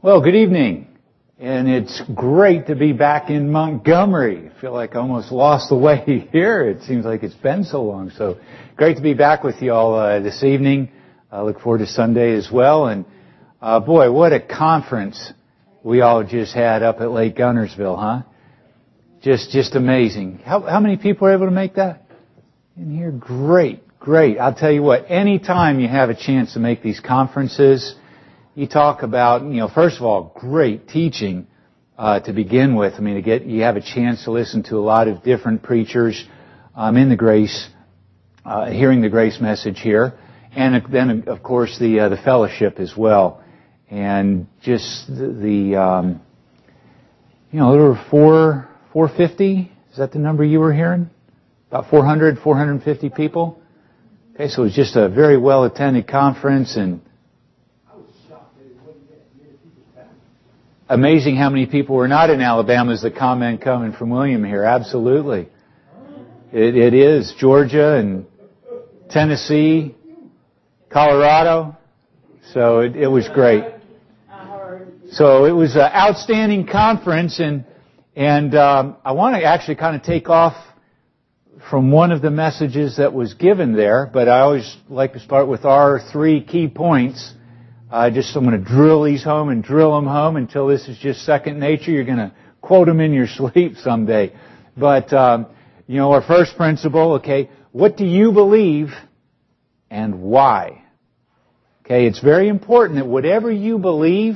Well, good evening, and it's great to be back in Montgomery. I feel like I almost lost the way here. It seems like it's been so long. So great to be back with you all this evening. I look forward to Sunday as well. And boy, what a conference we all just had up at Lake Gunnersville, huh? Just amazing. How many people were able to make that in here? Great. I'll tell you what, anytime you have a chance to make these conferences, you talk about, first of all, great teaching to begin with. I mean, you have a chance to listen to a lot of different preachers in the grace, hearing the grace message here, and then of course the fellowship as well, and just the over 450. Is that the number you were hearing? About 450 people. Okay, so it was just a very well attended conference, and amazing how many people were not in Alabama is the comment coming from William here. Absolutely. It is. Georgia and Tennessee, Colorado. So it was great. So it was an outstanding conference, and I want to actually kind of take off from one of the messages that was given there, but I always like to start with our 3 key points. I'm going to drill these home and drill them home until this is just second nature. You're going to quote them in your sleep someday. But, our first principle, okay, what do you believe and why? Okay, it's very important that whatever you believe,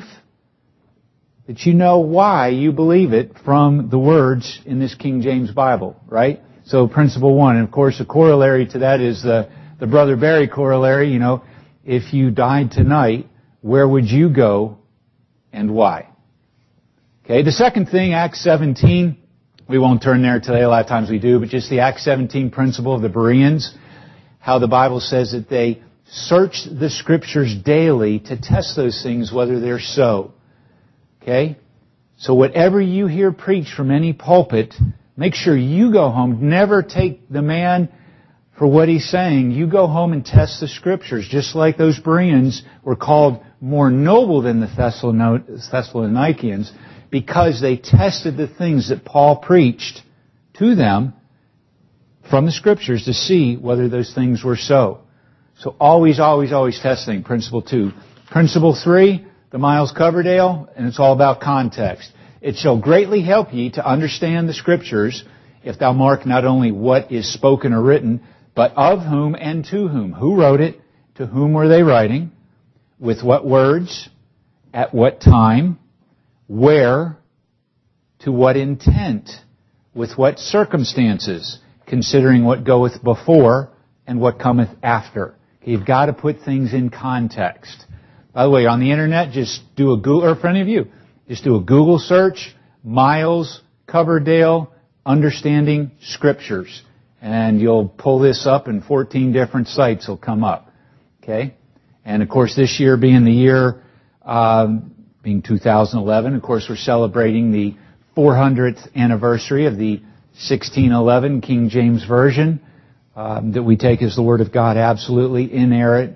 that you know why you believe it from the words in this King James Bible, right? So principle 1, and of course a corollary to that is the Brother Barry corollary, if you died tonight, where would you go and why? Okay, the second thing, Acts 17, we won't turn there today, a lot of times we do, but just the Acts 17 principle of the Bereans, how the Bible says that they searched the Scriptures daily to test those things, whether they're so. Okay? So whatever you hear preached from any pulpit, make sure you go home. Never take the man for what he's saying. You go home and test the Scriptures, just like those Bereans were called more noble than the Thessalonians, because they tested the things that Paul preached to them from the Scriptures to see whether those things were so. So always testing. Principle 2. Principle 3, the Miles Coverdale, and it's all about context. It shall greatly help ye to understand the Scriptures, if thou mark not only what is spoken or written, but of whom and to whom. Who wrote it? To whom were they writing? With what words? At what time? Where? To what intent? With what circumstances? Considering what goeth before and what cometh after. Okay, you've got to put things in context. By the way, on the internet, just do a Google, or for any of you, just do a Google search, Miles Coverdale, Understanding Scriptures. And you'll pull this up and 14 different sites will come up. Okay? And of course this year being the year, being 2011, of course we're celebrating the 400th anniversary of the 1611 King James Version, that we take as the Word of God, absolutely inerrant.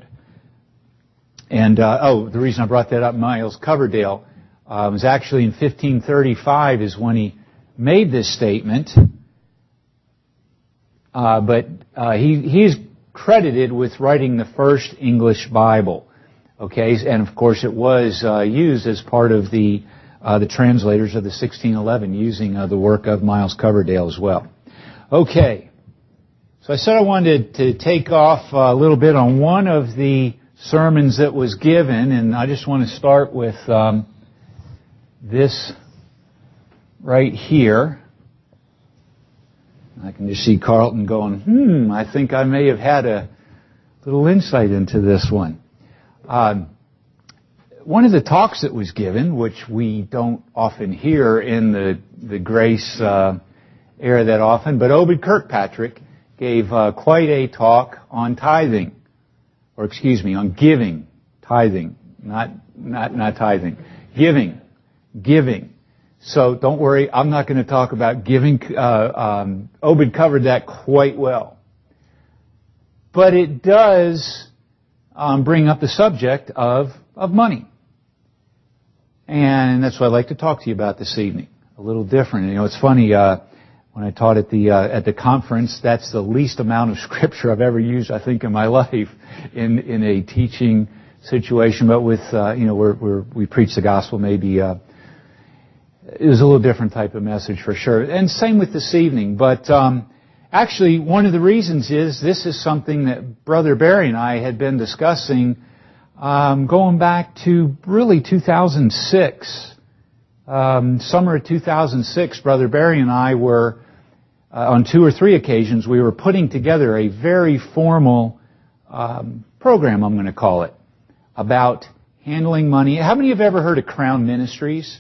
And, the reason I brought that up, Miles Coverdale, was actually in 1535 is when he made this statement. But he's credited with writing the first English Bible. Okay, and of course it was used as part of the translators of the 1611, using the work of Miles Coverdale as well. Okay, so I said I wanted to take off a little bit on one of the sermons that was given, and I just want to start with this right here. I can just see Carlton going, I think I may have had a little insight into this one. One of the talks that was given, which we don't often hear in the grace era that often, but Obed Kirkpatrick gave quite a talk on tithing, on giving, tithing, not tithing, giving. So don't worry, I'm not going to talk about giving. Obed covered that quite well. But it does bring up the subject of money. And that's what I'd like to talk to you about this evening. A little different. You know, it's funny, when I taught at the conference, that's the least amount of scripture I've ever used, I think, in my life in a teaching situation. But with, we preach the gospel, maybe, it was a little different type of message for sure. And same with this evening. But, actually, one of the reasons is this is something that Brother Barry and I had been discussing, going back to really 2006. Summer of 2006, Brother Barry and I were, on 2 or 3 occasions, we were putting together a very formal program, I'm going to call it, about handling money. How many have ever heard of Crown Ministries?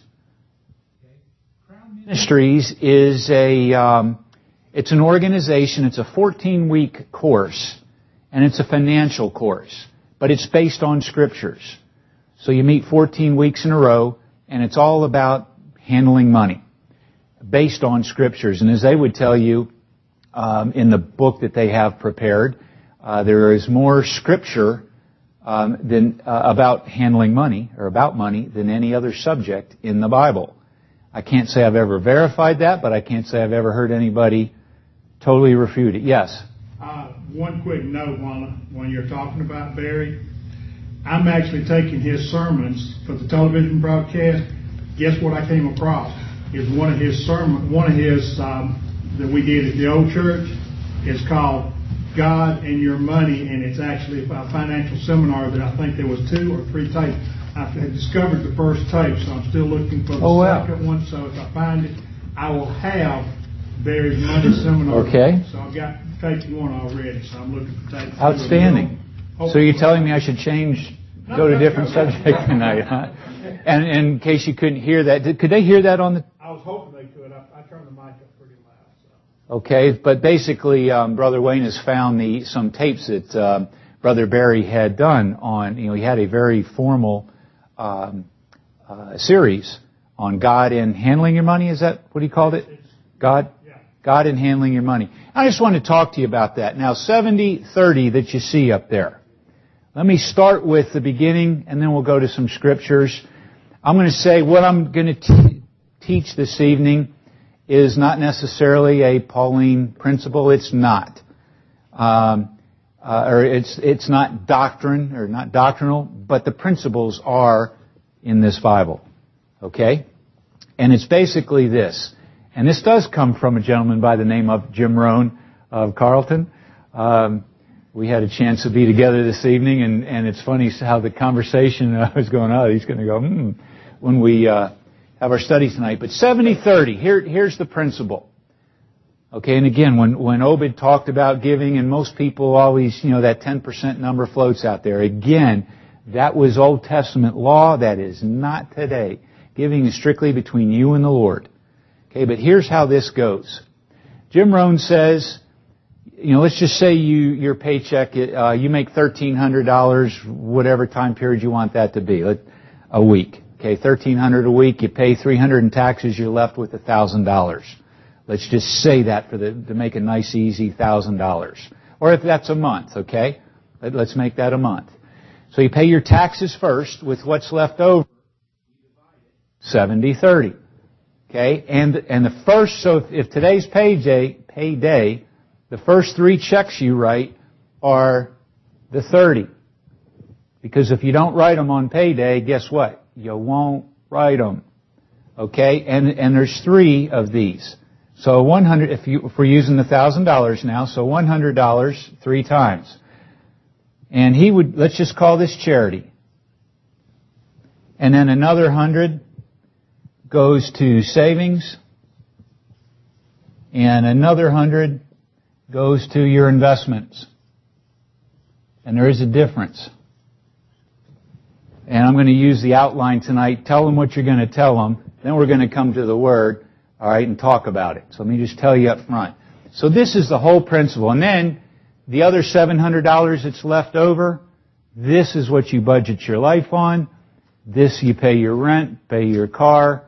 Crown Ministries is it's an organization. It's a 14-week course, and it's a financial course, but it's based on scriptures. So you meet 14 weeks in a row, and it's all about handling money, based on scriptures. And as they would tell you in the book that they have prepared, there is more scripture than about handling money or about money than any other subject in the Bible. I can't say I've ever verified that, but I can't say I've ever heard anybody totally refute it. Yes? One quick note when you're talking about Barry. I'm actually taking his sermons for the television broadcast. Guess what I came across? Is one of his that we did at the old church. It's called God and Your Money, and it's actually a financial seminar that I think there was 2 or 3 tapes. I had discovered the first tape, so I'm still looking for the second one. So if I find it, I will have Barry's money seminar. Okay. So I've got tape 1 already, so I'm looking for tape 2. Outstanding. So you're telling me I should go to a different subject tonight, huh? And in case you couldn't hear that, could they hear that on the... I was hoping they could. I turned the mic up pretty loud. So. Okay, but basically, Brother Wayne has found some tapes that Brother Barry had done on, he had a very formal series on God and handling your money. Is that what he called it? God? Yeah. God and handling your money. I just want to talk to you about that. Now, 70-30 that you see up there. Let me start with the beginning, and then we'll go to some scriptures. I'm going to say what I'm going to teach this evening is not necessarily a Pauline principle. It's not. Or it's not doctrine, or not doctrinal, but the principles are in this Bible. Okay? And it's basically this. And this does come from a gentleman by the name of Jim Rohn of Carlton. We had a chance to be together this evening, and it's funny how the conversation was going on. He's going to go, when we have our study tonight. But 70-30, here's the principle. Okay, and again, when Obed talked about giving, and most people always, that 10% number floats out there. Again, that was Old Testament law. That is not today. Giving is strictly between you and the Lord. Okay, but here's how this goes. Jim Rohn says, let's just say your paycheck, you make $1,300, whatever time period you want that to be, a week. Okay, $1,300 a week, you pay $300 in taxes, you're left with $1,000. Let's just say that to make a nice, easy $1,000. Or if that's a month, okay? Let's make that a month. So you pay your taxes first with what's left over, 70-30. Okay? And the first, so if today's payday, the first 3 checks you write are the 30. Because if you don't write them on payday, guess what? You won't write them. Okay? And there's 3 of these. So 100, if we're using the $1,000 now, so $100 3 times. And let's just call this charity. And then another 100 goes to savings. And another 100 goes to your investments. And there is a difference. And I'm going to use the outline tonight. Tell them what you're going to tell them. Then we're going to come to the Word, all right, and talk about it. So let me just tell you up front. So this is the whole principle. And then the other $700 that's left over, this is what you budget your life on. This you pay your rent, pay your car,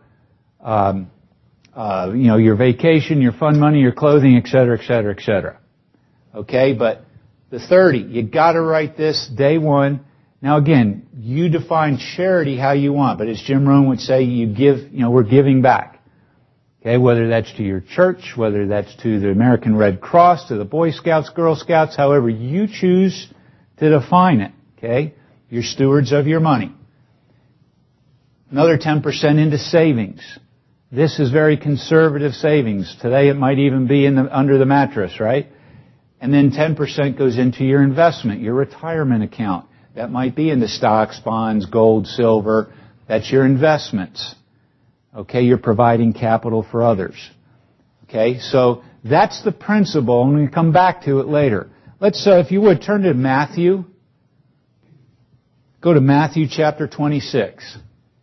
your vacation, your fun money, your clothing, et cetera, et cetera, et cetera. Okay, but the 30, you got to write this day one. Now again, you define charity how you want, but as Jim Rohn would say, you give, we're giving back. Okay, whether that's to your church, whether that's to the American Red Cross, to the Boy Scouts, Girl Scouts, however you choose to define it. Okay, you're stewards of your money. Another 10% into savings. This is very conservative savings. Today it might even be under the mattress, right? And then 10% goes into your investment, your retirement account. That might be into stocks, bonds, gold, silver. That's your investments. Okay, you're providing capital for others. Okay, so that's the principle, and we come back to it later. Let's, if you would, turn to Matthew. Go to Matthew chapter 26.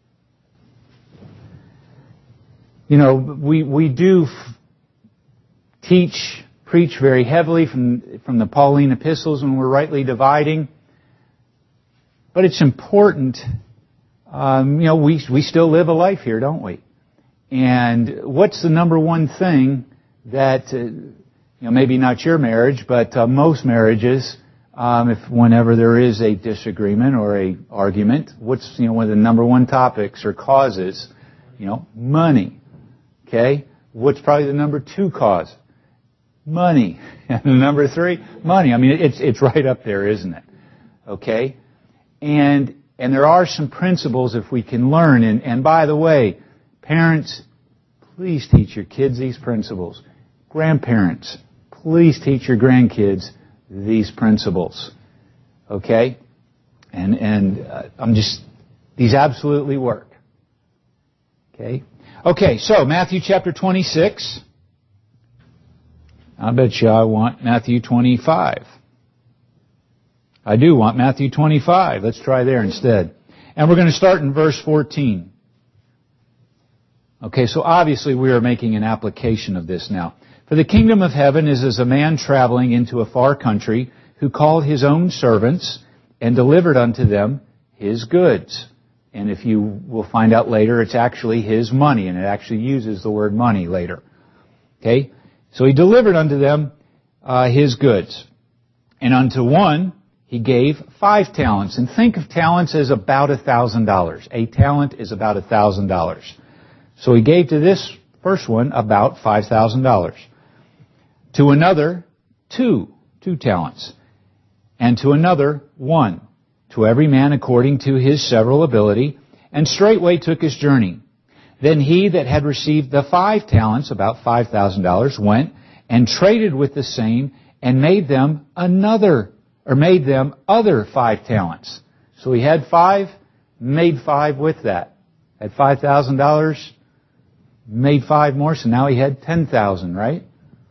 We do preach very heavily from the Pauline epistles when we're rightly dividing. But it's important, we still live a life here, don't we? And what's the number one thing that, maybe not your marriage, but most marriages, whenever there is a disagreement or a argument, what's, one of the number one topics or causes? Money. Okay? What's probably the number two cause? Money. And the number three? Money. I mean, it's right up there, isn't it? Okay? And there are some principles if we can learn. And by the way, parents, please teach your kids these principles. Grandparents, please teach your grandkids these principles. Okay? And these absolutely work. Okay? Okay, so Matthew chapter 26. I bet you I want Matthew 25. I do want Matthew 25. Let's try there instead. And we're going to start in verse 14. Okay, so obviously we are making an application of this now. For the kingdom of heaven is as a man traveling into a far country who called his own servants and delivered unto them his goods. And if you will find out later, it's actually his money, and it actually uses the word money later. Okay? So he delivered unto them his goods. And unto one he gave 5 talents. And think of talents as about $1,000. A talent is about $1,000. So he gave to this first one about $5,000. To another, 2 talents. And to another, 1. To every man according to his several ability, and straightway took his journey. Then he that had received the 5 talents, about $5,000, went and traded with the same, and made them other 5 talents. So he had 5, made 5 with that. Had $5,000, made 5 more, so now he had 10,000, right?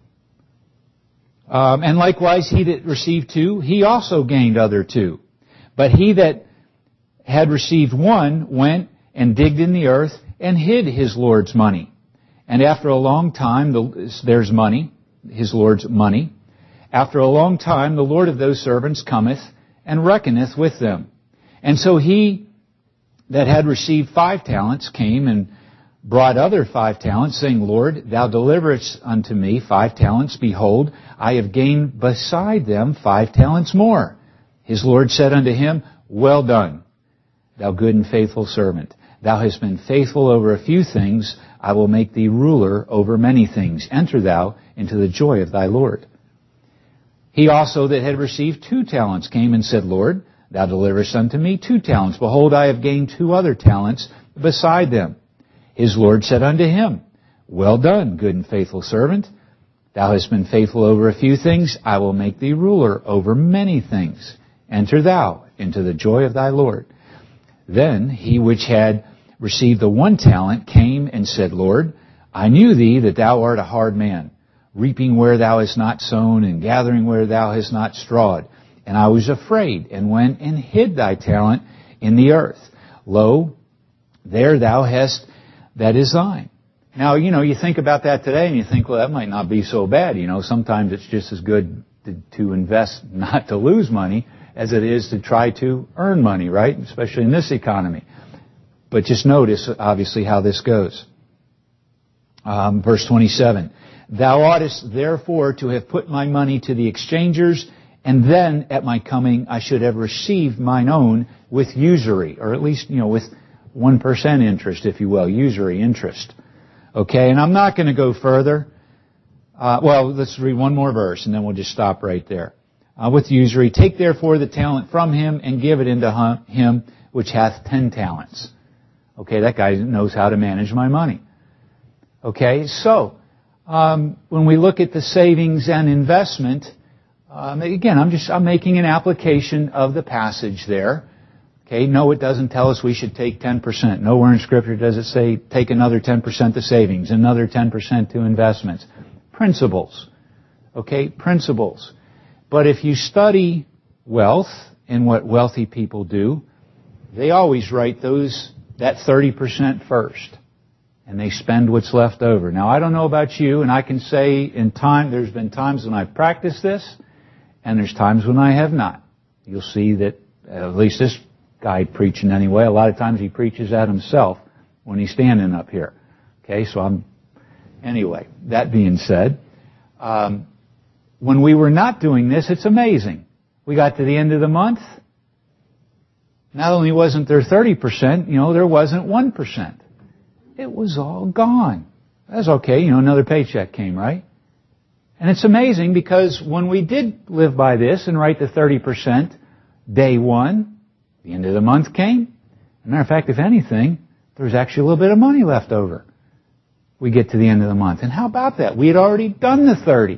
And likewise, he that received 2, he also gained other 2. But he that had received 1 went and digged in the earth and hid his Lord's money. And after a long time, there's money, his Lord's money. After a long time, the Lord of those servants cometh and reckoneth with them. And so he that had received 5 talents came and brought other 5 talents, saying, Lord, thou deliverest unto me 5 talents. Behold, I have gained beside them 5 talents more. His Lord said unto him, Well done, thou good and faithful servant. Thou hast been faithful over a few things. I will make thee ruler over many things. Enter thou into the joy of thy Lord. He also that had received 2 talents came and said, Lord, thou deliverest unto me 2 talents. Behold, I have gained 2 other talents beside them. His Lord said unto him, Well done, good and faithful servant. Thou hast been faithful over a few things. I will make thee ruler over many things. Enter thou into the joy of thy Lord. Then he which had received the 1 talent came and said, Lord, I knew thee that thou art a hard man, reaping where thou hast not sown, and gathering where thou hast not strawed. And I was afraid, and went and hid thy talent in the earth. Lo, there thou hast that is thine. Now, you think about that today, and you think, well, that might not be so bad. Sometimes it's just as good to invest not to lose money as it is to try to earn money, right? Especially in this economy. But just notice, obviously, how this goes. Verse 27. Thou oughtest therefore to have put my money to the exchangers, And then at my coming, I should have received mine own with usury, or at least, with 1% interest, if you will, usury interest. Okay, and I'm not going to go further. Let's read one more verse, and then we'll just stop right there. With usury, take therefore the talent from him and give it into him which hath 10 talents. Okay, that guy knows how to manage my money. Okay, so when we look at the savings and investment, again, I'm making an application of the passage there. Okay, no, it doesn't tell us we should take 10%. Nowhere in Scripture does it say take another 10% to savings, another 10% to investments. Principles. Okay, principles. But if you study wealth and what wealthy people do, they always write that 30% first. And they spend what's left over. Now, I don't know about you, and I can say there's been times when I've practiced this, and there's times when I have not. You'll see that, at least this guy preaching anyway, a lot of times he preaches at himself when he's standing up here. Okay, anyway, that being said, when we were not doing this, it's amazing. We got to the end of the month. Not only wasn't there 30%, there wasn't 1%. It was all gone. That's okay, another paycheck came, right? And it's amazing because when we did live by this and write the 30%, day one, the end of the month came. As a matter of fact, if anything, there was actually a little bit of money left over. We get to the end of the month. And how about that? We had already done the 30.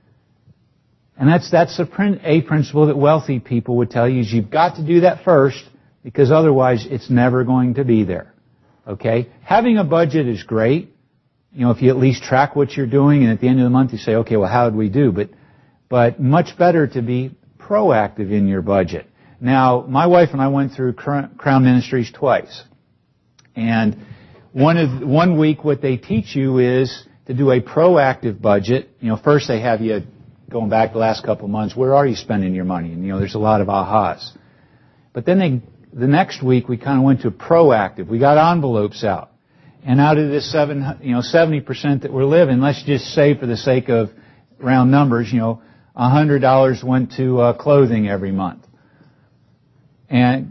And that's a principle that wealthy people would tell you is you've got to do that first because otherwise it's never going to be there. Okay? Having a budget is great. If you at least track what you're doing and at the end of the month you say, okay, well, how did we do? But much better to be proactive in your budget. Now, my wife and I went through Crown Ministries twice. And one week what they teach you is to do a proactive budget. First they have you going back the last couple of months, where are you spending your money? And there's a lot of ahas. But then the next week we kind of went to proactive. We got envelopes out. And out of this 70% that we're living, let's just say for the sake of round numbers, $100 went to clothing every month. And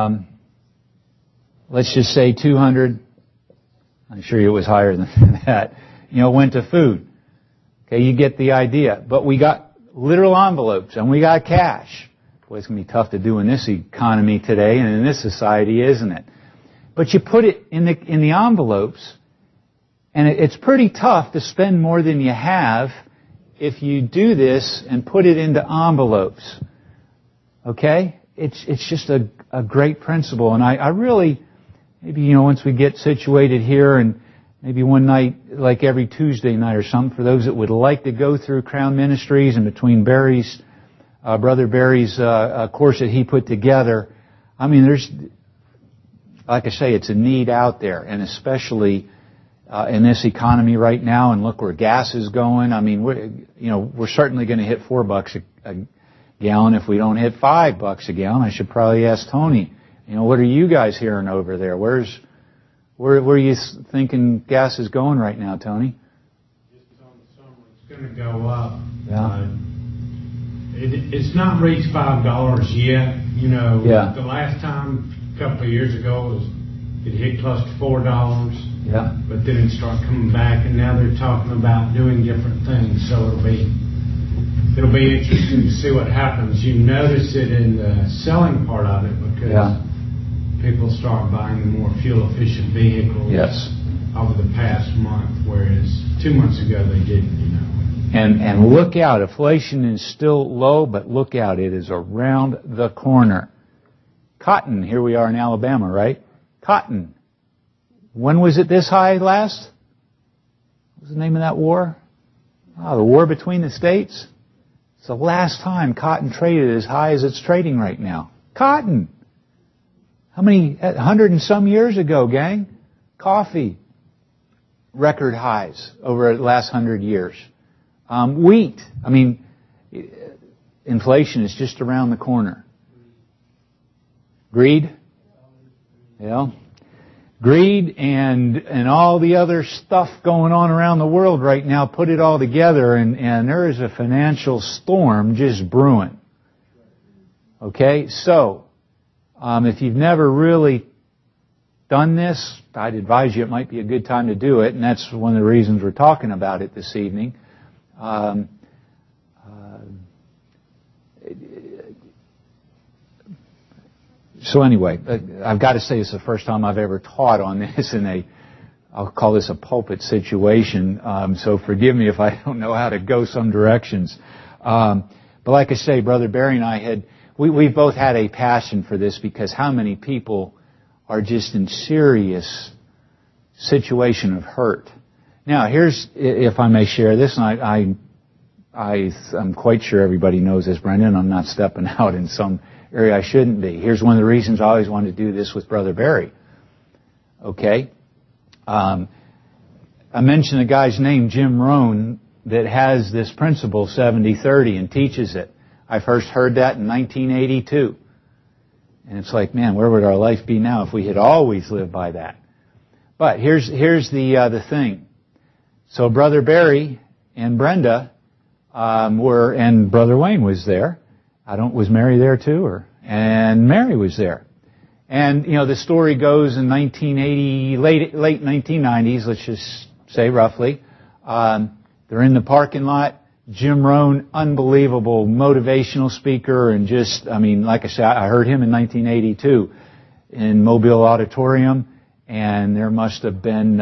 let's just say 200, I'm sure it was higher than that, went to food. Okay, you get the idea. But we got literal envelopes and we got cash. Boy, it's going to be tough to do in this economy today and in this society, isn't it? But you put it in the envelopes, and it's pretty tough to spend more than you have if you do this and put it into envelopes. Okay? It's just a great principle. And I really, maybe, once we get situated here and maybe one night, like every Tuesday night or something, for those that would like to go through Crown Ministries and between Brother Barry's course that he put together, there's, like I say, it's a need out there, and especially in this economy right now. And look where gas is going. We're certainly going to hit $4 a gallon if we don't hit $5 a gallon. I should probably ask Tony. What are you guys hearing over there? Where are you thinking gas is going right now, Tony? Just on the summer, it's going to go up. Yeah. It's not reached $5 yet. Yeah. The last time, a couple of years ago, it hit close to $4. Yeah. But then it started coming back, and now they're talking about doing different things. So it'll be interesting to see what happens. You notice it in the selling part of it because people start buying the more fuel-efficient vehicles. Yes. Over the past month, whereas 2 months ago they didn't. And look out, inflation is still low, but look out, it is around the corner. Cotton, here we are in Alabama, right? Cotton. When was it this high last? What was the name of that war? The war between the states. It's the last time cotton traded as high as it's trading right now. Cotton. How many, 100 and some years ago, gang? Coffee. Record highs over the last 100 years. Wheat. Inflation is just around the corner. Greed. Yeah. Greed and all the other stuff going on around the world right now, put it all together and there is a financial storm just brewing. Okay, so if you've never really done this, I'd advise you it might be a good time to do it, and that's one of the reasons we're talking about it this evening. So anyway, I've got to say it's the first time I've ever taught on this I'll call this a pulpit situation, so forgive me if I don't know how to go some directions. But like I say, Brother Barry and I we've both had a passion for this, because how many people are just in serious situation of hurt. Now, here's, if I may share this, and I'm quite sure everybody knows this, Brendan, I'm not stepping out in some area I shouldn't be. Here's one of the reasons I always wanted to do this with Brother Barry. Okay? I mentioned a guy's name, Jim Rohn, that has this principle, 70-30, and teaches it. I first heard that in 1982. And it's like, man, where would our life be now if we had always lived by that? But here's the thing. So Brother Barry and Brenda and Brother Wayne was there. Was Mary there too? And Mary was there. And, the story goes in 1980, late 1990s, let's just say roughly. They're in the parking lot. Jim Rohn, unbelievable motivational speaker, and just, like I said, I heard him in 1982 in Mobile Auditorium, and there must have been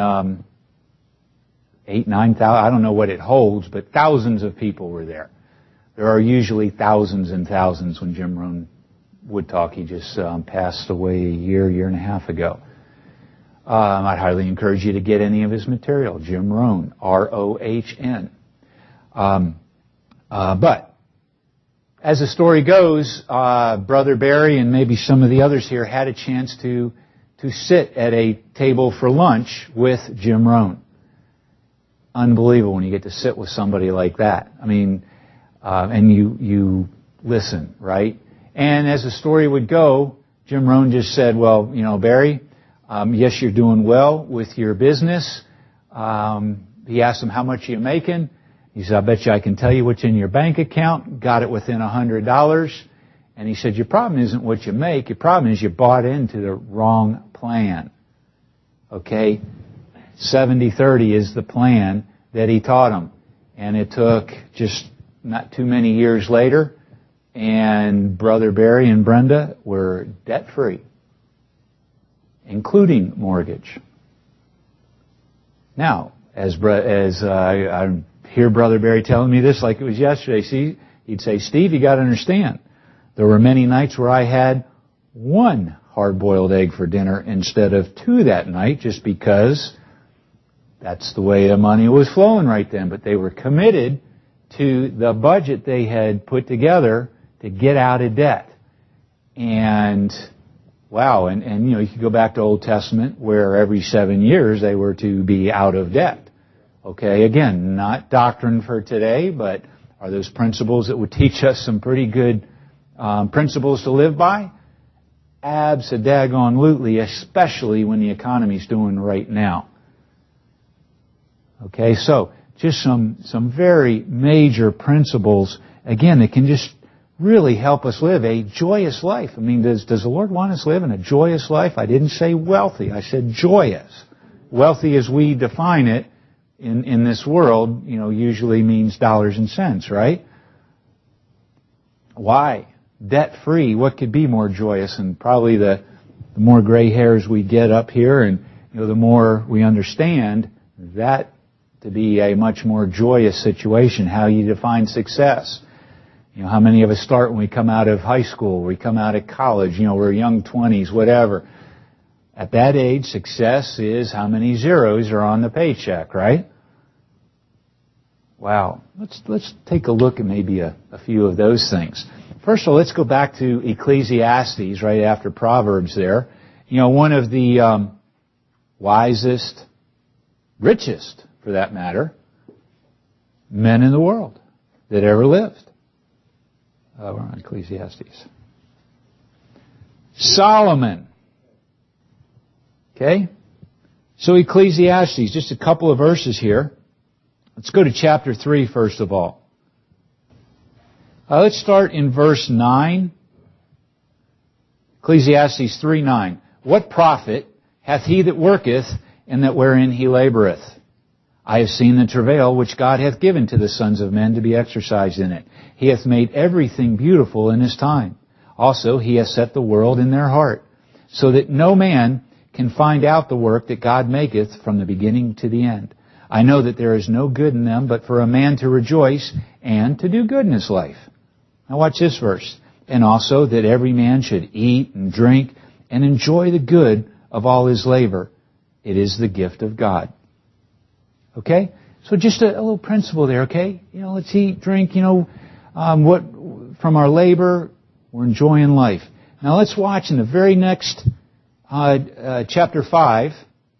9,000, I don't know what it holds, but thousands of people were there. There are usually thousands and thousands when Jim Rohn would talk. He just passed away a year and a half ago. I'd highly encourage you to get any of his material. Jim Rohn, R-O-H-N. But as the story goes, Brother Barry and maybe some of the others here had a chance to sit at a table for lunch with Jim Rohn. Unbelievable when you get to sit with somebody like that. And you listen, right? And as the story would go, Jim Rohn just said, well, Barry, yes, you're doing well with your business. He asked him, how much are you making? He said, I bet you I can tell you what's in your bank account. Got it within $100. And he said, your problem isn't what you make. Your problem is you bought into the wrong plan. Okay? 70-30 is the plan that he taught him. And it took just not too many years later, and Brother Barry and Brenda were debt-free, including mortgage. Now, as I hear Brother Barry telling me this like it was yesterday, he'd say, Steve, you got to understand, there were many nights where I had one hard-boiled egg for dinner instead of two that night, just because that's the way the money was flowing right then. But they were committed to the budget they had put together to get out of debt. And wow, and you could go back to Old Testament where every 7 years they were to be out of debt. Okay, again, not doctrine for today, but are those principles that would teach us some pretty good principles to live by? Abso-daggone-lutely, especially when the economy's doing right now. Okay, so just some very major principles, again, that can just really help us live a joyous life. Does the Lord want us to live in a joyous life? I didn't say wealthy, I said joyous. Wealthy as we define it in this world, usually means dollars and cents, right? Why? Debt-free, what could be more joyous? And probably the more gray hairs we get up here, and the more we understand that to be a much more joyous situation, how you define success. How many of us start when we come out of high school, we come out of college, we're young 20s, whatever. At that age, success is how many zeros are on the paycheck, right? Wow. Let's take a look at maybe a few of those things. First of all, let's go back to Ecclesiastes, right after Proverbs there. One of the wisest, richest, for that matter, men in the world that ever lived. We're on Ecclesiastes. Solomon. Okay? So Ecclesiastes, just a couple of verses here. Let's go to chapter 3 first of all. Let's start in verse 9. Ecclesiastes 3:9. What profit hath he that worketh in that wherein he laboureth? I have seen the travail which God hath given to the sons of men to be exercised in it. He hath made everything beautiful in his time. Also he hath set the world in their heart, so that no man can find out the work that God maketh from the beginning to the end. I know that there is no good in them, but for a man to rejoice and to do good in his life. Now watch this verse. And also that every man should eat and drink and enjoy the good of all his labor. It is the gift of God. Okay? So just a little principle there, okay? Let's eat, drink, what from our labor, we're enjoying life. Now let's watch in the very next chapter 5.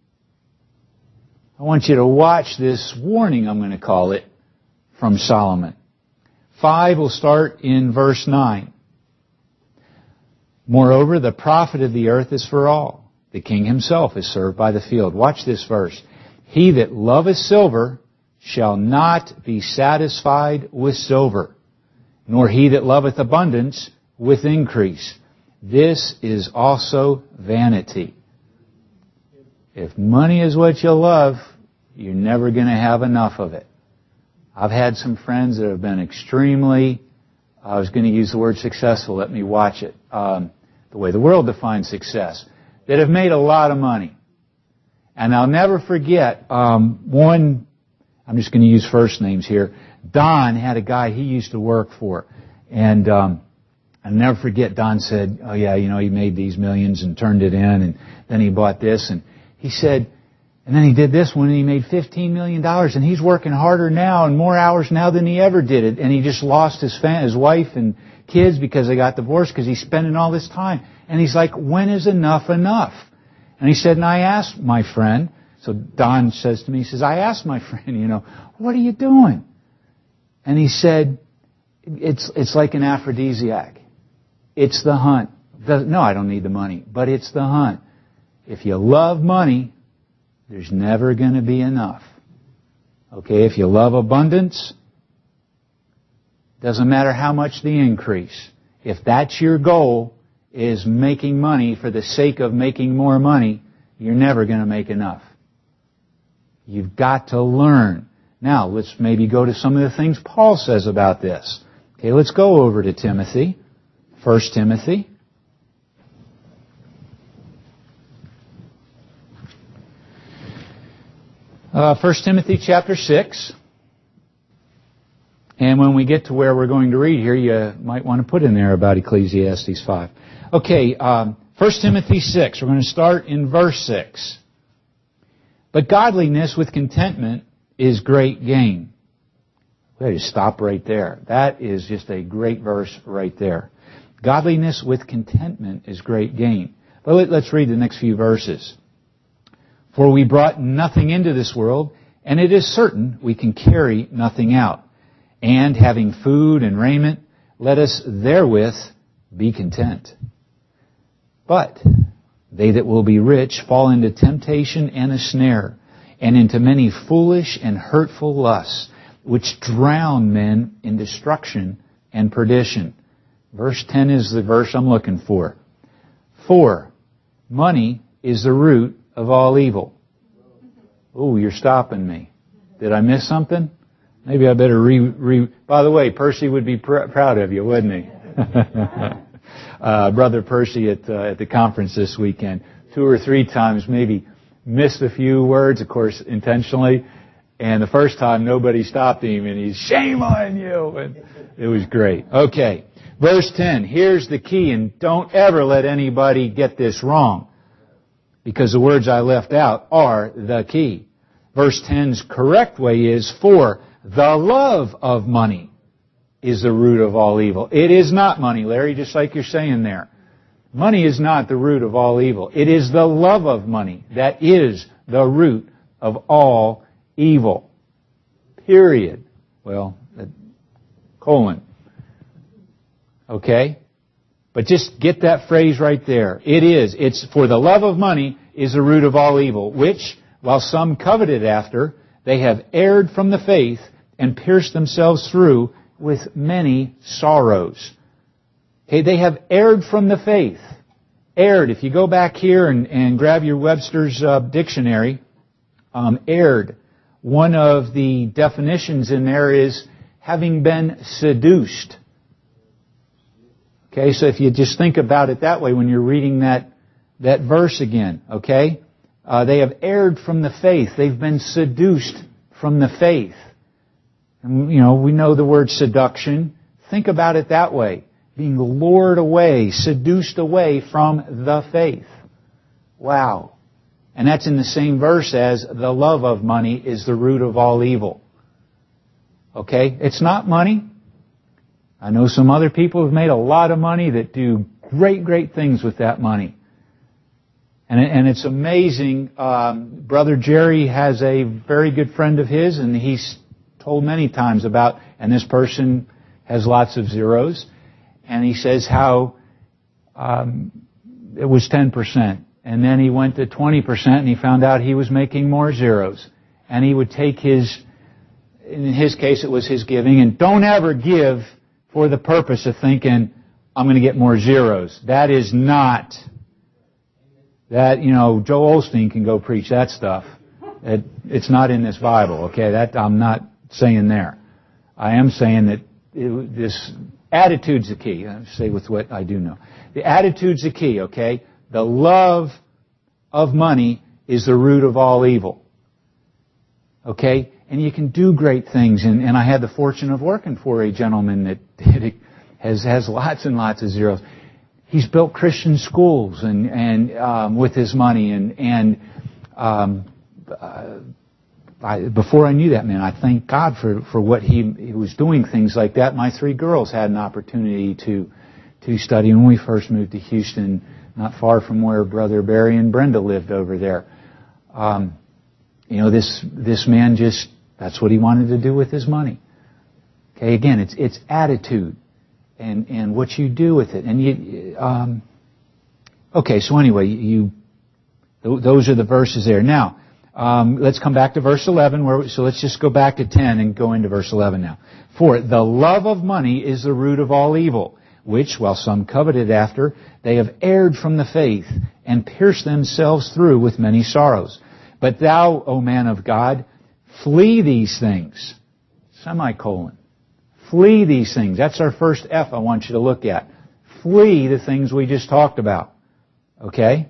I want you to watch this warning, I'm going to call it, from Solomon. 5 will start in verse 9. Moreover, the profit of the earth is for all. The king himself is served by the field. Watch this verse. He that loveth silver shall not be satisfied with silver, nor he that loveth abundance with increase. This is also vanity. If money is what you love, you're never going to have enough of it. I've had some friends that have been extremely, I was going to use the word successful, let me watch it, the way the world defines success, that have made a lot of money. And I'll never forget, one, I'm just going to use first names here, Don had a guy he used to work for. And I'll never forget, Don said, oh yeah, he made these millions and turned it in, and then he bought this, and he said, and then he did this one and he made $15 million, and he's working harder now and more hours now than he ever did it. And he just lost his wife and kids because they got divorced because he's spending all this time. And he's like, when is enough enough? And he said, and I asked my friend, so Don says to me, he says, I asked my friend, what are you doing? And he said, it's like an aphrodisiac. It's the hunt. No, I don't need the money, but it's the hunt. If you love money, there's never going to be enough. Okay, if you love abundance, doesn't matter how much the increase. If that's your goal, is making money for the sake of making more money, you're never going to make enough. You've got to learn. Now, let's maybe go to some of the things Paul says about this. Okay, let's go over to Timothy. 1 Timothy. 1 Timothy chapter 6. And when we get to where we're going to read here, you might want to put in there about Ecclesiastes 5. Okay, 1 Timothy 6. We're going to start in verse 6. But godliness with contentment is great gain. We just stop right there. That is just a great verse right there. Godliness with contentment is great gain. But let's read the next few verses. For we brought nothing into this world, and it is certain we can carry nothing out. And having food and raiment, let us therewith be content. But they that will be rich fall into temptation and a snare, and into many foolish and hurtful lusts, which drown men in destruction and perdition. Verse 10 is the verse I'm looking for. For money is the root of all evil. Oh, you're stopping me. Did I miss something? Maybe I better By the way, Percy would be proud of you, wouldn't he? Brother Percy at the conference this weekend, 2 or 3 times maybe missed a few words, of course, intentionally. And the first time nobody stopped him, and he's, shame on you. And it was great. Okay. Verse 10, here's the key, and don't ever let anybody get this wrong, because the words I left out are the key. Verse 10's correct way is, for the love of money is the root of all evil. It is not money, Larry, just like you're saying there. Money is not the root of all evil. It is the love of money that is the root of all evil. Period. Well, colon. Okay? But just get that phrase right there. It's for the love of money is the root of all evil, which, while some coveted after, they have erred from the faith and pierced themselves through with many sorrows. Okay, they have erred from the faith. Erred. If you go back here and grab your Webster's dictionary, erred, one of the definitions in there is having been seduced. Okay, so if you just think about it that way when you're reading that verse again, okay? They have erred from the faith. They've been seduced from the faith. And, we know the word seduction. Think about it that way. Being lured away, seduced away from the faith. Wow. And that's in the same verse as the love of money is the root of all evil. Okay? It's not money. I know some other people who've made a lot of money that do great, great things with that money. And it's amazing. Brother Jerry has a very good friend of his, and he's told many times about, and this person has lots of zeros, and he says how it was 10%, and then he went to 20%, and he found out he was making more zeros. And he would take in his case it was his giving, and don't ever give for the purpose of thinking, I'm going to get more zeros. That is not, Joel Osteen can go preach that stuff. It's not in this Bible, okay? That I'm not saying there. I am saying that this attitude's the key. I say with what I do know. The attitude's the key, okay? The love of money is the root of all evil. Okay? And you can do great things. And I had the fortune of working for a gentleman that has lots and lots of zeros. He's built Christian schools and with his money. Before I knew that man, I thank God for what he was doing, things like that. My 3 girls had an opportunity to study when we first moved to Houston, not far from where Brother Barry and Brenda lived over there. This man that's what he wanted to do with his money. Okay, again, it's attitude and what you do with it. And okay, so anyway, those are the verses there. Now, let's come back to verse 11. So let's just go back to 10 and go into verse 11 now. For the love of money is the root of all evil, which, while some coveted after, they have erred from the faith and pierced themselves through with many sorrows. But thou, O man of God, flee these things. Semicolon. Flee these things. That's our first F I want you to look at. Flee the things we just talked about. Okay?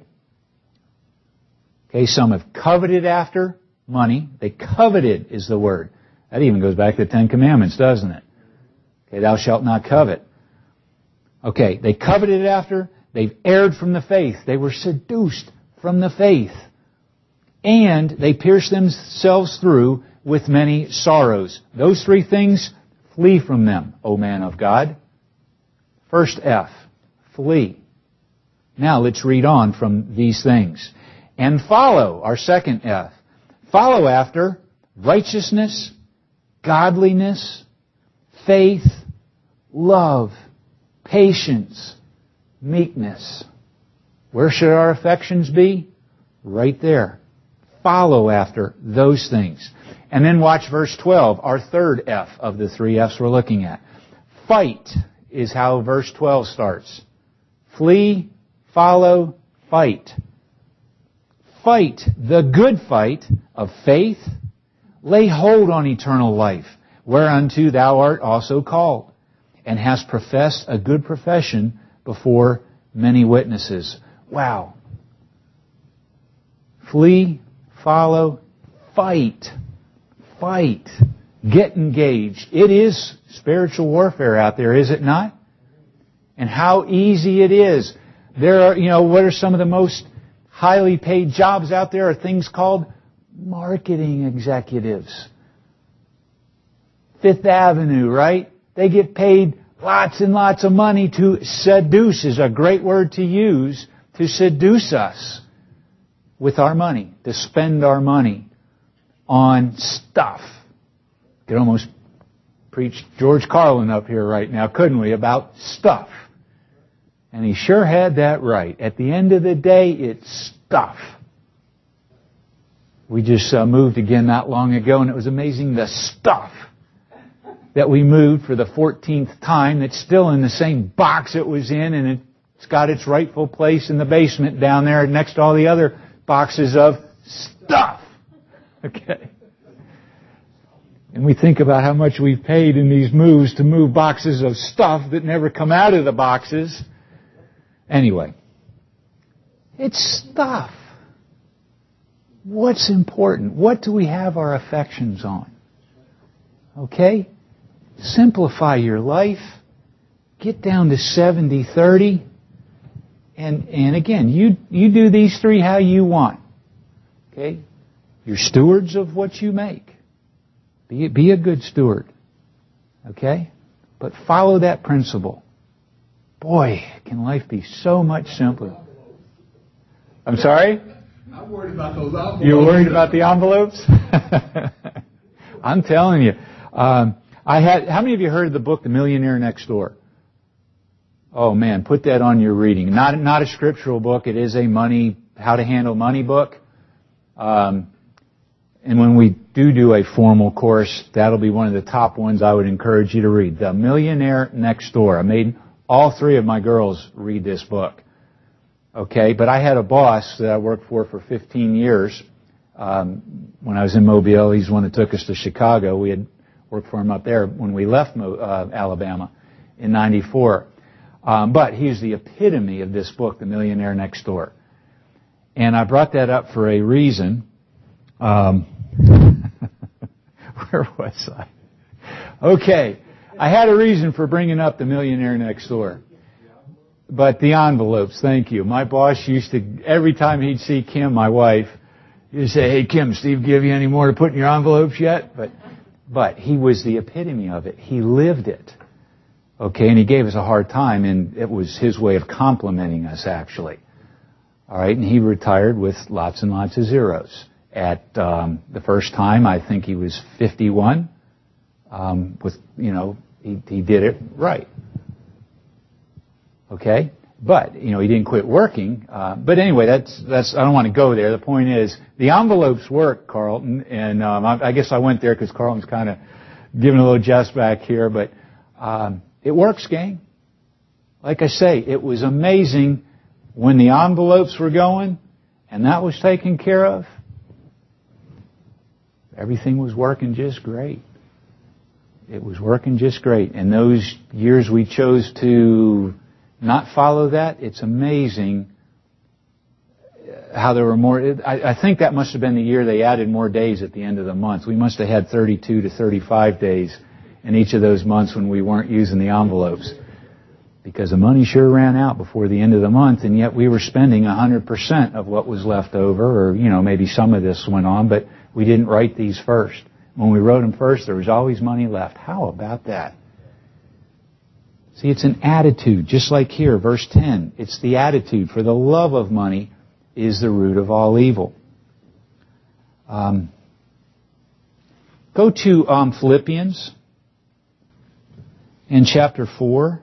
Okay, some have coveted after money. They coveted is the word. That even goes back to the 10 Commandments, doesn't it? Okay, thou shalt not covet. Okay, they coveted after. They've erred from the faith. They were seduced from the faith. And they pierced themselves through with many sorrows. Those 3 things, flee from them, O man of God. First F, flee. Now let's read on from these things. And follow, our second F. Follow after righteousness, godliness, faith, love, patience, meekness. Where should our affections be? Right there. Follow after those things. And then watch verse 12, our third F of the 3 Fs we're looking at. Fight is how verse 12 starts. Flee, follow, fight. Fight the good fight of faith. Lay hold on eternal life, whereunto thou art also called, and hast professed a good profession before many witnesses. Wow. Flee, follow, fight. Fight. Get engaged. It is spiritual warfare out there, is it not? And how easy it is. There are, what are some of the most highly paid jobs out there? Are things called marketing executives. Fifth Avenue, right? They get paid lots and lots of money to seduce, is a great word to use, to seduce us with our money, to spend our money on stuff. Could almost preach George Carlin up here right now, couldn't we, about stuff. And he sure had that right. At the end of the day, it's stuff. We just moved again not long ago, and it was amazing the stuff that we moved for the 14th time that's still in the same box it was in, and it It's got its rightful place in the basement down there next to all the other boxes of stuff. Okay. And we think about how much we've paid in these moves to move boxes of stuff that never come out of the boxes. Anyway, it's stuff. What's important? What do we have our affections on? Okay? Simplify your life. Get down to 70-30. And again, you do these three how you want. Okay? You're stewards of what you make. Be a good steward. Okay? But follow that principle. Boy, can life be so much simpler. I'm sorry? I'm worried about those envelopes. You're worried about the envelopes? I'm telling you. How many of you heard of the book The Millionaire Next Door? Oh man, put that on your reading. Not a scriptural book. It is a how to handle money book. And when we do a formal course, that'll be one of the top ones I would encourage you to read. The Millionaire Next Door. I made all three of my girls read this book. Okay, but I had a boss that I worked for 15 years. When I was in Mobile, he's the one that took us to Chicago. We had worked for him up there when we left Alabama in '94. But he's the epitome of this book, The Millionaire Next Door. And I brought that up for a reason. Where was I? Okay. I had a reason for bringing up The Millionaire Next Door. But the envelopes, thank you. My boss used to, every time he'd see Kim, my wife, he'd say, "Hey Kim, Steve give you any more to put in your envelopes yet?" But he was the epitome of it. He lived it. Okay, and he gave us a hard time, and it was his way of complimenting us, actually. All right, and he retired with lots and lots of zeros. At the first time, I think he was 51. He did it right. Okay, but he didn't quit working. But anyway, that's I don't want to go there. The point is, the envelopes work, Carlton, and I guess I went there because Carlton's kind of giving a little jest back here, but it works, gang. Like I say, it was amazing when the envelopes were going, and that was taken care of. Everything was working just great. It was working just great. And those years we chose to not follow that, it's amazing how there were more. I think that must have been the year they added more days at the end of the month. We must have had 32 to 35 days in each of those months when we weren't using the envelopes. Because the money sure ran out before the end of the month, and yet we were spending 100% of what was left over, or, maybe some of this went on, but we didn't write these first. When we wrote them first, there was always money left. How about that? See, it's an attitude, just like here, verse 10. It's the attitude. For the love of money is the root of all evil. Go to Philippians in chapter 4.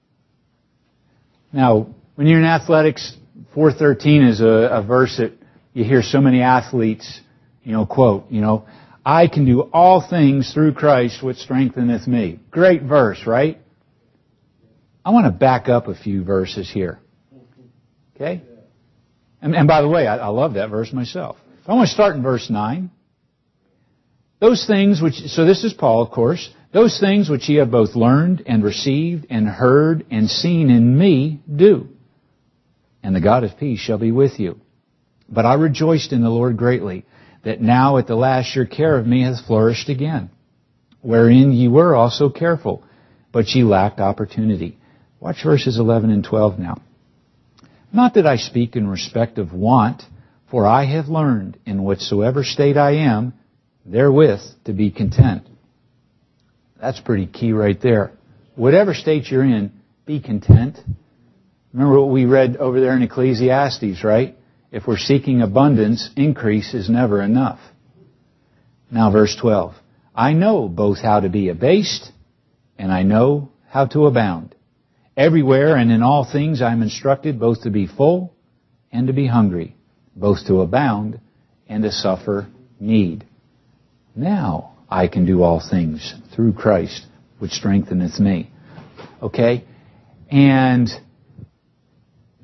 Now, when you're in athletics, 4:13 is a verse that you hear so many athletes, quote, "I can do all things through Christ which strengtheneth me." Great verse, right? I want to back up a few verses here. Okay? And by the way, I love that verse myself. So I want to start in verse 9. Those things so this is Paul, of course. Those things which ye have both learned and received and heard and seen in me, do. And the God of peace shall be with you. But I rejoiced in the Lord greatly, that now at the last your care of me hath flourished again, wherein ye were also careful, but ye lacked opportunity. Watch verses 11 and 12 now. Not that I speak in respect of want, for I have learned in whatsoever state I am, therewith to be content. That's pretty key right there. Whatever state you're in, be content. Remember what we read over there in Ecclesiastes, right? If we're seeking abundance, increase is never enough. Now verse 12. I know both how to be abased, and I know how to abound. Everywhere and in all things I am instructed both to be full and to be hungry, both to abound and to suffer need. Now I can do all things through Christ, which strengtheneth me. Okay? And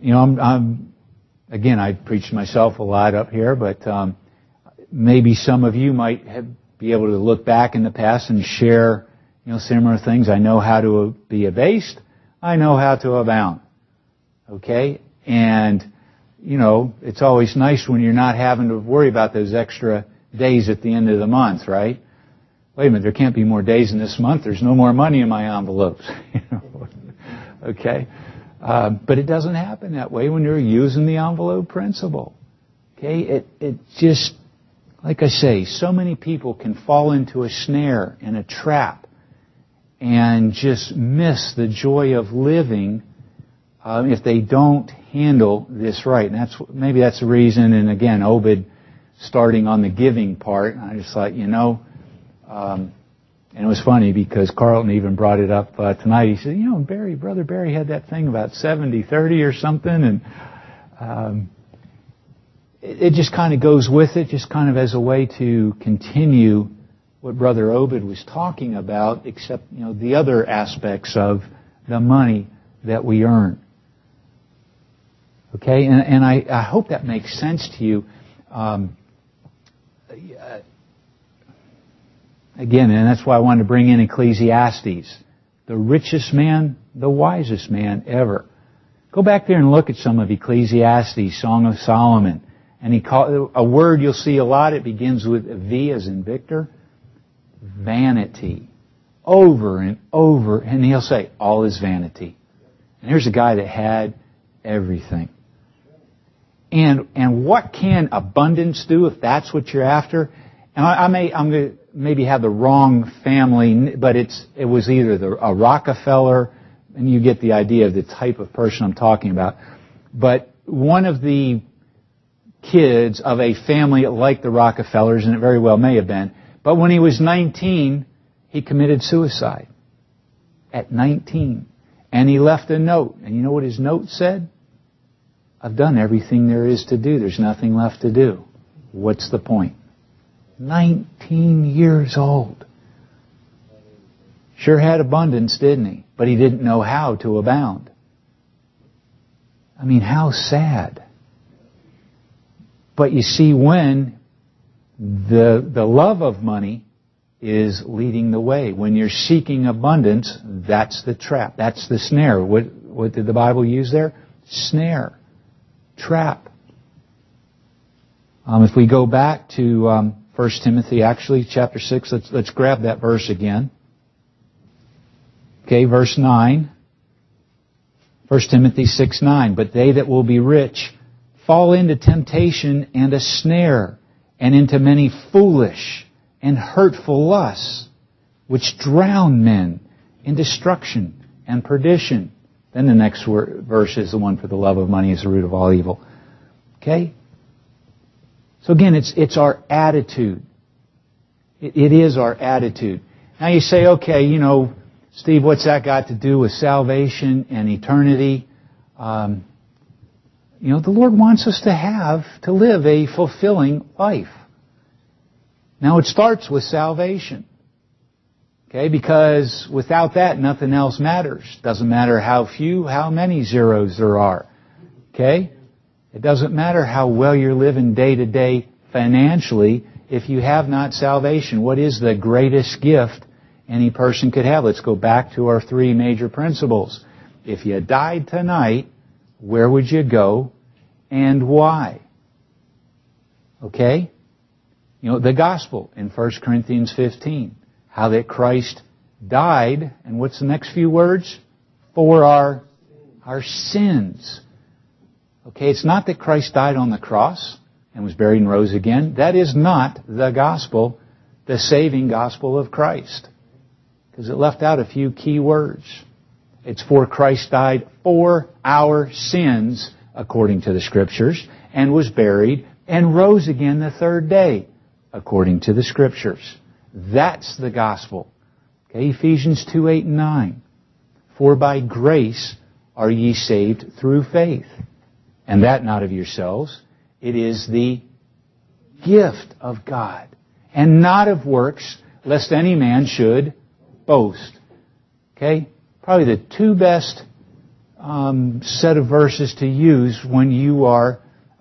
Again, I preach myself a lot up here, but maybe some of you might be able to look back in the past and share, similar things. I know how to be abased. I know how to abound. Okay? And, it's always nice when you're not having to worry about those extra days at the end of the month, right? Wait a minute, there can't be more days in this month. There's no more money in my envelopes. Okay? But it doesn't happen that way when you're using the envelope principle. Okay? It just, like I say, so many people can fall into a snare and a trap and just miss the joy of living if they don't handle this right. And maybe that's the reason, and again, Obed starting on the giving part, I just thought, and it was funny because Carlton even brought it up tonight. He said, Brother Barry had that thing about 70-30 or something, and it just kind of goes with it, just kind of as a way to continue what Brother Obed was talking about, except, the other aspects of the money that we earn. Okay, and I hope that makes sense to you. Again, and that's why I wanted to bring in Ecclesiastes. The richest man, the wisest man ever. Go back there and look at some of Ecclesiastes, Song of Solomon. And a word you'll see a lot, it begins with V as in Victor. Vanity. Over and over. And he'll say, all is vanity. And here's a guy that had everything. And what can abundance do if that's what you're after? And I'm going to maybe have the wrong family, but it was either a Rockefeller, and you get the idea of the type of person I'm talking about. But one of the kids of a family like the Rockefellers, and it very well may have been, but when he was 19, he committed suicide. At 19. And he left a note. And you know what his note said? I've done everything there is to do. There's nothing left to do. What's the point? 19 years old. Sure had abundance, didn't he? But he didn't know how to abound. I mean, how sad. But you see, when the love of money is leading the way, when you're seeking abundance, that's the trap. That's the snare. What did the Bible use there? Snare. Trap. If we go back to 1 Timothy, actually, chapter 6, let's grab that verse again. Okay, verse 9. 1 Timothy 6:9. But they that will be rich fall into temptation and a snare, and into many foolish and hurtful lusts, which drown men in destruction and perdition. Then the next verse is the one, for the love of money is the root of all evil. Okay? So again, it's our attitude. It is our attitude. Now you say, okay, Steve, what's that got to do with salvation and eternity? The Lord wants us to live a fulfilling life. Now it starts with salvation. Okay, because without that, nothing else matters. Doesn't matter how many zeros there are. Okay? It doesn't matter how well you're living day to day financially if you have not salvation. What is the greatest gift any person could have? Let's go back to our three major principles. If you died tonight, where would you go and why? Okay? The gospel in 1 Corinthians 15. How that Christ died, and what's the next few words? For our sins. Okay, it's not that Christ died on the cross and was buried and rose again. That is not the gospel, the saving gospel of Christ. Because it left out a few key words. It's for Christ died for our sins, according to the Scriptures, and was buried and rose again the third day, according to the Scriptures. That's the gospel. Okay, Ephesians 2:8 and 9. For by grace are ye saved through faith. And that not of yourselves. It is the gift of God. And not of works, lest any man should boast. Okay? Probably the two best set of verses to use when you are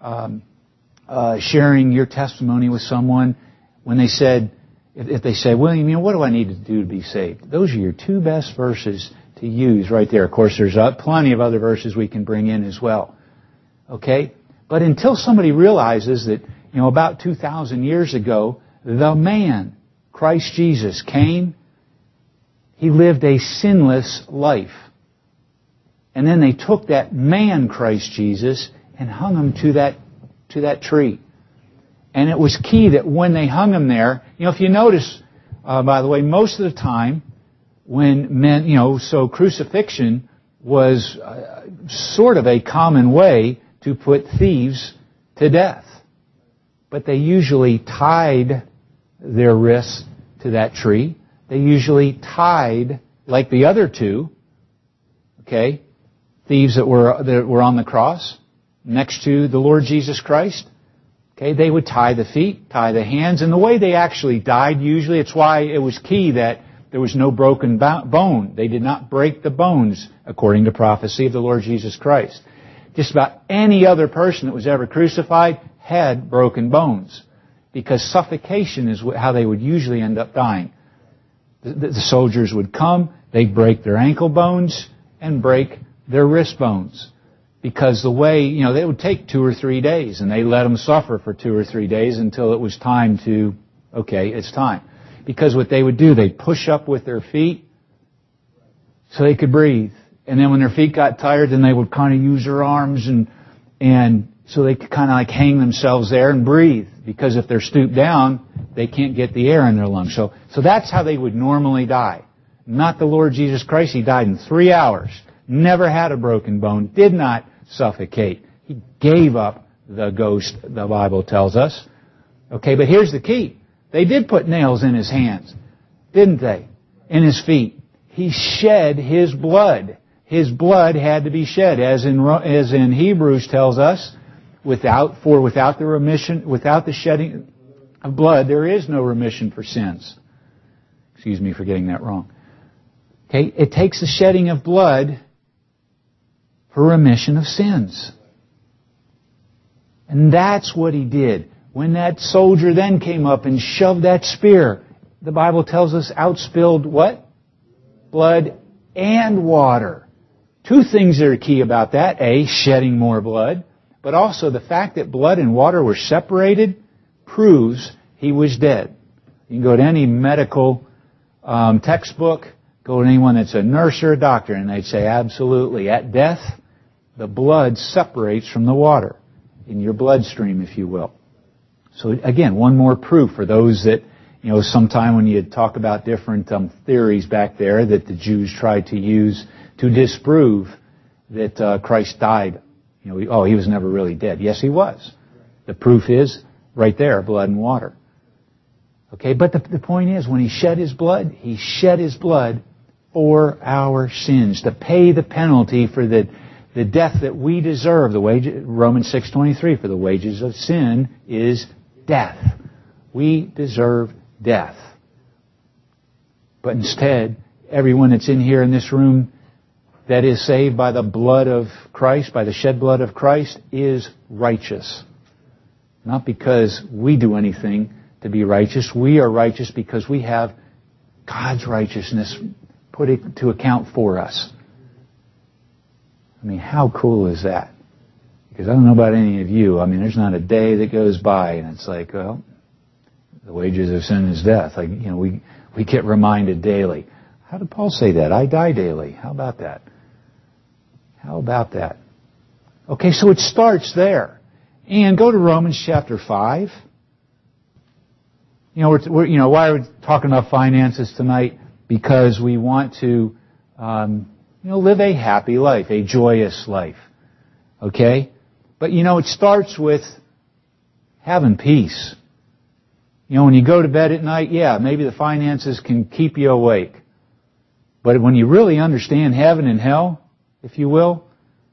sharing your testimony with someone. When they said, if they say, William, what do I need to do to be saved? Those are your two best verses to use right there. Of course, there's plenty of other verses we can bring in as well. Okay? But until somebody realizes that, about 2,000 years ago, the man, Christ Jesus, came. He lived a sinless life. And then they took that man, Christ Jesus, and hung him to that tree. And it was key that when they hung him there, if you notice, by the way, most of the time when men, so crucifixion was sort of a common way to put thieves to death. But they usually tied their wrists to that tree. They usually tied, like the other two, okay, thieves that were on the cross next to the Lord Jesus Christ. Okay, they would tie the feet, tie the hands, and the way they actually died usually, it's why it was key that there was no broken bone. They did not break the bones, according to prophecy of the Lord Jesus Christ. Just about any other person that was ever crucified had broken bones, because suffocation is how they would usually end up dying. The soldiers would come, they'd break their ankle bones and break their wrist bones. Because the way, they would take 2 or 3 days, and they let them suffer for 2 or 3 days until it was time to, okay, it's time. Because what they would do, they'd push up with their feet so they could breathe. And then when their feet got tired, then they would kind of use their arms and so they could kind of like hang themselves there and breathe. Because if they're stooped down, they can't get the air in their lungs. So that's how they would normally die. Not the Lord Jesus Christ. He died in 3 hours. Never had a broken bone. Did not suffocate. He gave up the ghost, the Bible tells us. Okay, but here's the key. They did put nails in his hands, didn't they? In his feet. He shed his blood. His blood had to be shed, as in Hebrews tells us, without the shedding of blood, there is no remission for sins. Excuse me for getting that wrong. Okay, it takes the shedding of blood for remission of sins. And that's what he did. When that soldier then came up and shoved that spear, the Bible tells us outspilled what? Blood and water. Two things that are key about that. A, shedding more blood. But also the fact that blood and water were separated proves he was dead. You can go to any medical textbook, go to anyone that's a nurse or a doctor, and they'd say absolutely, at death, the blood separates from the water in your bloodstream, if you will. So again, one more proof for those that, sometime when you talk about different theories back there that the Jews tried to use to disprove that Christ died. He was never really dead. Yes, he was. The proof is right there, blood and water. Okay, but the point is, when he shed his blood for our sins, to pay the penalty for the death that we deserve. Romans 6:23, for the wages of sin is death. We deserve death. But instead, everyone that's in here in this room that is saved by the blood of Christ, by the shed blood of Christ, is righteous. Not because we do anything to be righteous. We are righteous because we have God's righteousness put it to account for us. I mean, how cool is that? Because I don't know about any of you. I mean, there's not a day that goes by and it's like, well, the wages of sin is death. Like, we get reminded daily. How did Paul say that? I die daily. How about that? How about that? Okay, so it starts there. And go to Romans chapter 5. Why are we talking about finances tonight? Because we want to, live a happy life, a joyous life. Okay? But it starts with having peace. When you go to bed at night, maybe the finances can keep you awake. But when you really understand heaven and hell, if you will,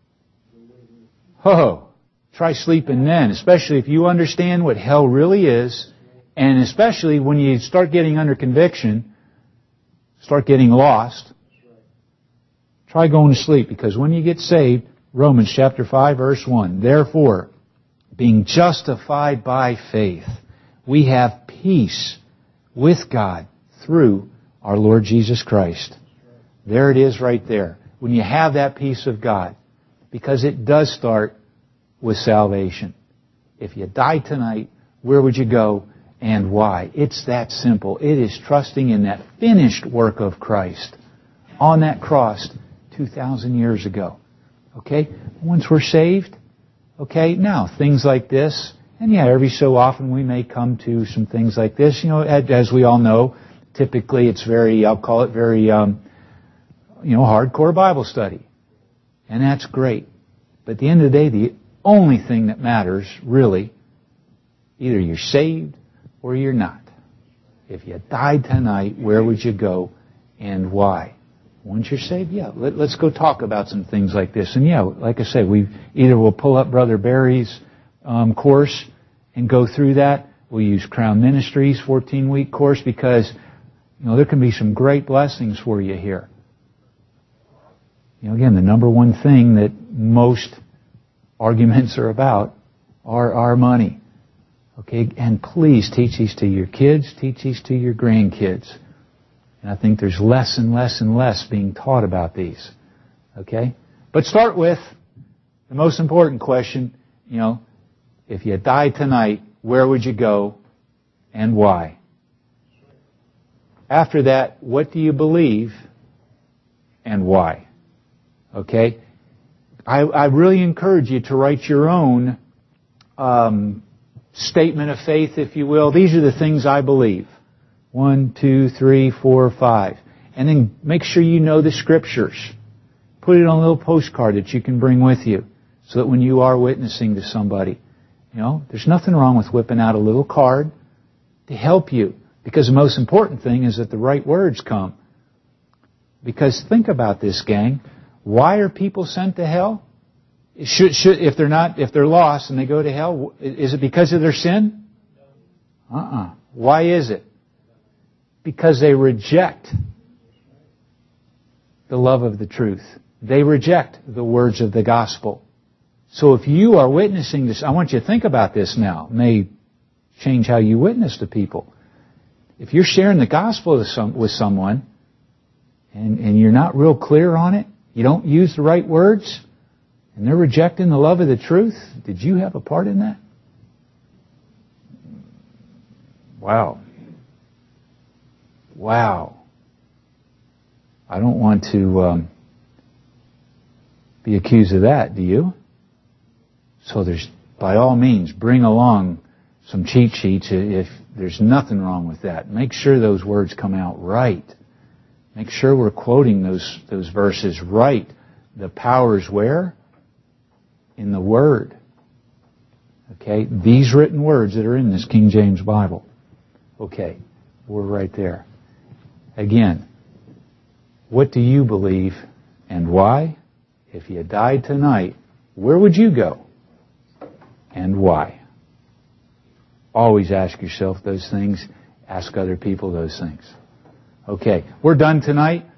try sleeping then, especially if you understand what hell really is, and especially when you start getting under conviction, start getting lost, Try going to sleep, because when you get saved, Romans chapter 5, verse 1, therefore, being justified by faith, we have peace with God through our Lord Jesus Christ. There it is right there. When you have that peace of God, because it does start with salvation. If you died tonight, where would you go and why? It's that simple. It is trusting in that finished work of Christ on that cross 2,000 years ago. Okay? Once we're saved, okay, now things like this, and yeah, every so often we may come to some things like this. You know, as we all know, typically it's very, I'll call it very, hardcore Bible study. And that's great. But at the end of the day, the only thing that matters, really, either you're saved or you're not. If you died tonight, where would you go and why? Once you're saved, yeah, let's go talk about some things like this. And yeah, like I say, we'll pull up Brother Barry's course and go through that. We'll use Crown Ministries 14-week course, because there can be some great blessings for you here. Again, the number one thing that most arguments are about are our money. Okay, and please teach these to your kids, teach these to your grandkids. And I think there's less and less and less being taught about these. Okay? But start with the most important question, if you died tonight, where would you go and why? After that, what do you believe and why? Okay? I really encourage you to write your own statement of faith, if you will. These are the things I believe. 1, 2, 3, 4, 5. And then make sure you know the Scriptures. Put it on a little postcard that you can bring with you, so that when you are witnessing to somebody, there's nothing wrong with whipping out a little card to help you. Because the most important thing is that the right words come. Because think about this, gang. Why are people sent to hell? If they're lost and they go to hell, is it because of their sin? Why is it? Because they reject the love of the truth. They reject the words of the gospel. So if you are witnessing this, I want you to think about this now. It may change how you witness to people. If you're sharing the gospel with someone and you're not real clear on it, you don't use the right words, and they're rejecting the love of the truth, did you have a part in that? Wow. I don't want to be accused of that, do you? So by all means, bring along some cheat sheets if there's nothing wrong with that. Make sure those words come out right. Make sure we're quoting those verses right. The power is where? In the Word. Okay? These written words that are in this King James Bible. Okay. We're right there. Again, what do you believe and why? If you died tonight, where would you go and why? Always ask yourself those things. Ask other people those things. Okay, we're done tonight.